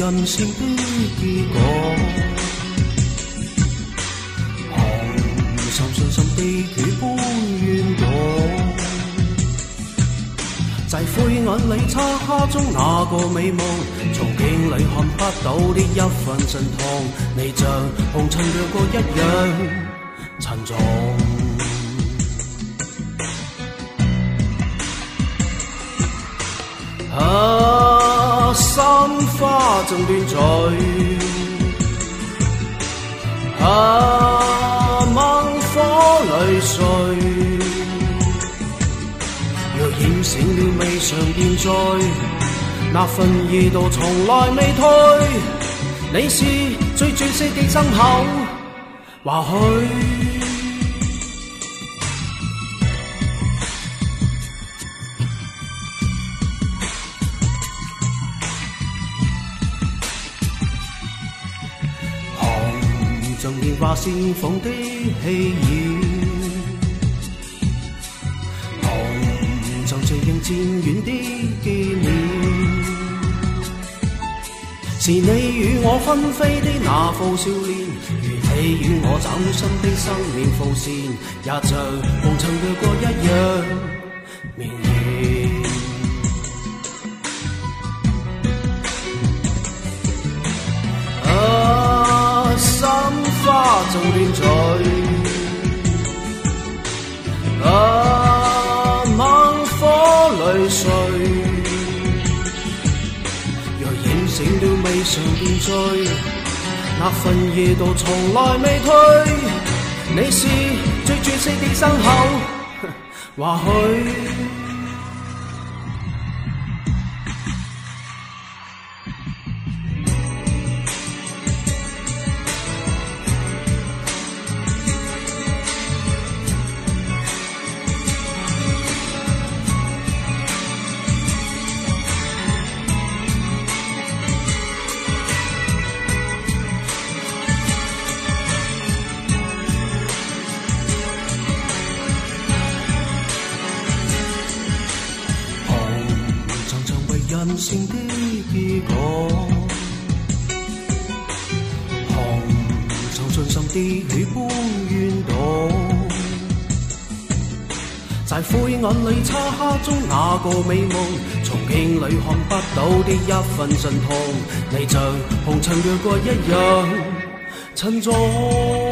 人性的結果。寒心信心的血般怨躲，在灰眼裏漆黑中那個美夢，從鏡裏看不到的一份陣痛，你像紅塵掠過一樣沉重。心花正亂聚，猛火裏碎。若染醒了未嘗便醉，那份熱度從來未退。你是最絕色的牲口，或許。像年華盛放的戲演，紅像斜陽漸遠的紀念，是你與我紛飛的那副笑臉，如你與我嶄新的生命浮線，也像紅塵掠過一樣明豔。花正亂聚，猛火裏碎。若染醒了未嘗便醉，那份熱度從來未退。你是最絕色的牲口，或許。人性的結果，紅像盡心的血般怨躲，在灰眼裏漆黑中那個美夢，從鏡裏看不到的一份陣痛，你像紅塵掠過一樣沉重。